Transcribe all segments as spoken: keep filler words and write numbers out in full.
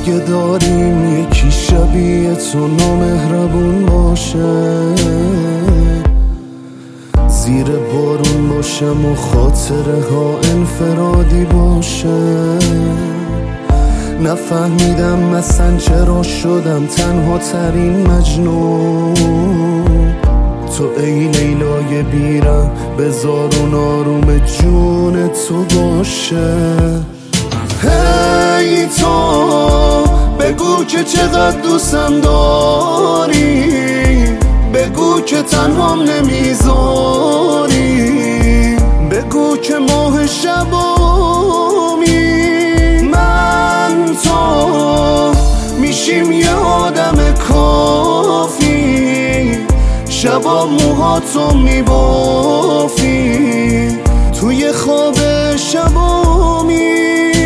اگه داریم یکی شبیه تو نامهربون باشه، زیر بارون باشم و خاطره ها انفرادی باشه. نفهمیدم مثلا چرا شدم تنها ترین مجنون. تو ای لیلای بیرم بذار اون آروم جون تو باشه. هی تو بگو که چقدر دوستم داری، بگو که تنهام نمیذاری، بگو که ماه شبامی. من تو میشیم یه آدم کافی، شبا موهاتو میبافی توی خواب شبامی.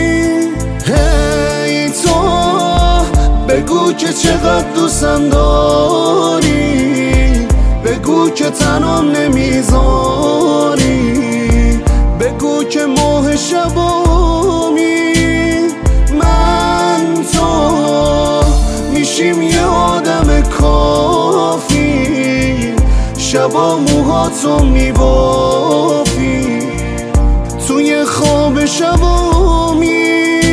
هی تو بگو که چقدر دوستم داری، بگو که تنهام نمیذاری، بگو که ماه شبامی. من تو میشیم یه آدم کافی، شبا موهاتو میبافی توی خواب شبامی.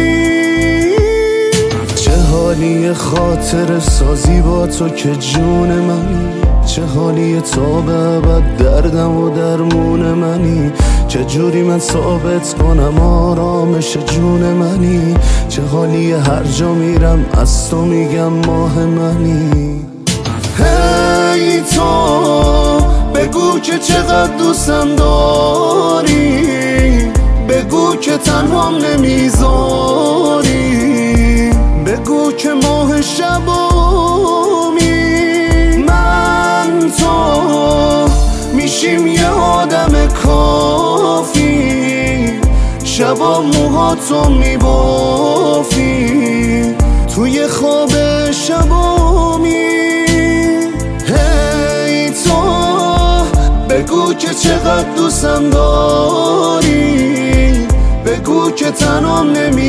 چه حالی خاطر سازی با تو که جون منی، چه حالی تا به ابد دردم و درمون منی. چه جوری من ثابت کنم آرامش جون منی، چه حالی هر جا میرم از تو میگم ماه منی. هی تو بگو که چقدر دوستم داری، بگو که تنهام نمیذاری، بگو که ماه شبامی. من تو میشیم یه آدم کافی، شبا موهاتو میبافی توی خواب شبامی. هی تو بگو که چقدر دوستم داری، بگو که تنهام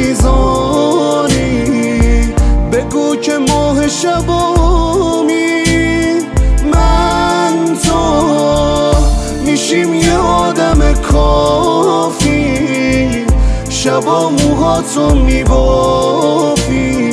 نمیذاری، بگو که ماه شبامی. من تو میشیم یه آدم کافی، شبا موهاتو میبافی